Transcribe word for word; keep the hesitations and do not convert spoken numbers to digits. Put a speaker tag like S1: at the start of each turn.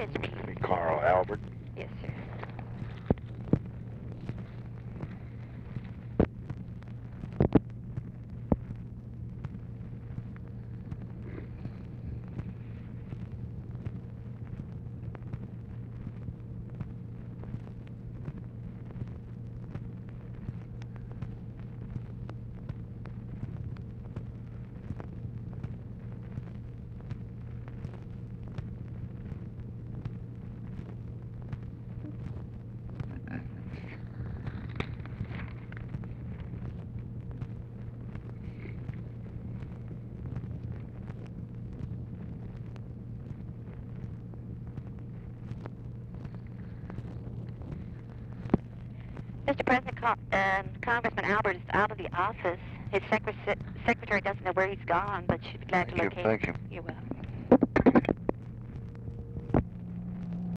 S1: catch me.
S2: Be Carl Albert.
S1: Yes, sir. Mister President, Con uh, Congressman Albert is out of the office. His secre secretary doesn't know where he's gone, but she'd be glad
S2: Thank
S1: to
S2: you.
S1: locate
S2: Thank
S1: him.
S2: you.
S1: You're welcome.